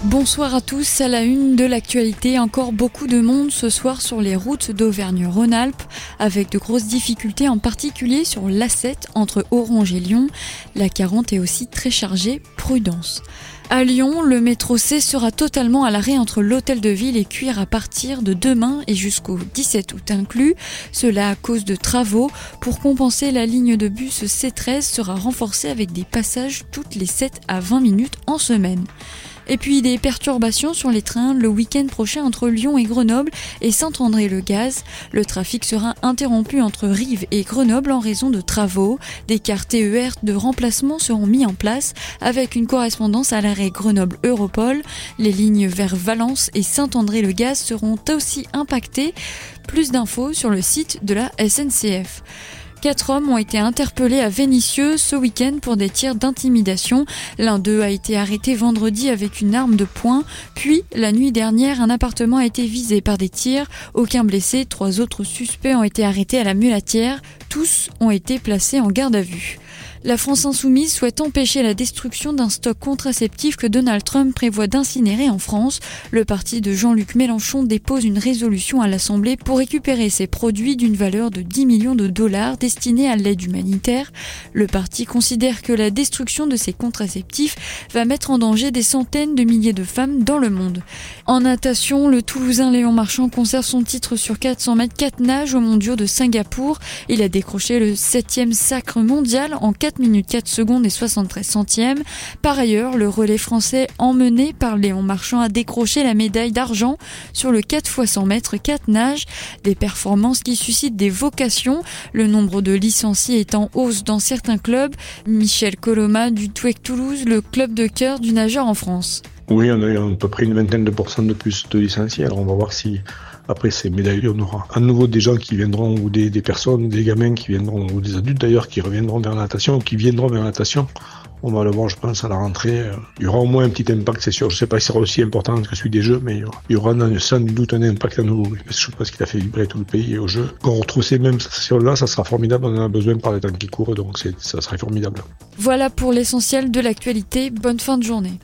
Bonsoir à tous, à la une de l'actualité, encore beaucoup de monde ce soir sur les routes d'Auvergne-Rhône-Alpes, avec de grosses difficultés en particulier sur l'A7 entre Orange et Lyon. La 40 est aussi très chargée, prudence. À Lyon, le métro C sera totalement à l'arrêt entre l'Hôtel de Ville et Cuire à partir de demain et jusqu'au 17 août inclus. Cela à cause de travaux. Pour compenser, la ligne de bus C13 sera renforcée avec des passages toutes les 7 à 20 minutes en semaine. Et puis des perturbations sur les trains le week-end prochain entre Lyon et Grenoble et Saint-André-le-Gaz. Le trafic sera interrompu entre Rives et Grenoble en raison de travaux. Des cars TER de remplacement seront mis en place avec une correspondance à l'arrêt Grenoble-Europol. Les lignes vers Valence et Saint-André-le-Gaz seront aussi impactées. Plus d'infos sur le site de la SNCF. 4 hommes ont été interpellés à Vénissieux ce week-end pour des tirs d'intimidation. L'un d'eux a été arrêté vendredi avec une arme de poing. Puis, la nuit dernière, un appartement a été visé par des tirs. Aucun blessé, 3 autres suspects ont été arrêtés à la Mulatière. Tous ont été placés en garde à vue. La France insoumise souhaite empêcher la destruction d'un stock contraceptif que Donald Trump prévoit d'incinérer en France. Le parti de Jean-Luc Mélenchon dépose une résolution à l'Assemblée pour récupérer ces produits d'une valeur de 10 millions de dollars destinés à l'aide humanitaire. Le parti considère que la destruction de ces contraceptifs va mettre en danger des centaines de milliers de femmes dans le monde. En natation, le Toulousain Léon Marchand conserve son titre sur 400 mètres 4 nages aux mondiaux de Singapour. Il a décroché le 7e sacre mondial en 4 minutes 4 secondes et 73 centièmes. Par ailleurs, le relais français emmené par Léon Marchand a décroché la médaille d'argent sur le 4 x 100 mètres 4 nages. Des performances qui suscitent des vocations. Le nombre de licenciés est en hausse dans certains clubs. Michel Coloma du TWEC Toulouse, le club de cœur du nageur en France. Oui, on a eu à peu près une vingtaine de pourcents de plus de licenciés. Alors on va voir si après ces médailles, on aura à nouveau des gens qui viendront, ou des personnes, des gamins qui viendront, ou des adultes d'ailleurs, qui reviendront vers la natation, ou qui viendront vers la natation. On va le voir, je pense, à la rentrée. Il y aura au moins un petit impact, c'est sûr. Je ne sais pas si ce sera aussi important que celui des Jeux, mais il y aura sans doute un impact à nouveau. Je pense qu'il a fait vibrer tout le pays aux Jeux. Quand on retrouve ces mêmes sensations-là, ça sera formidable. On en a besoin par les temps qui courent, donc ça serait formidable. Voilà pour l'essentiel de l'actualité. Bonne fin de journée.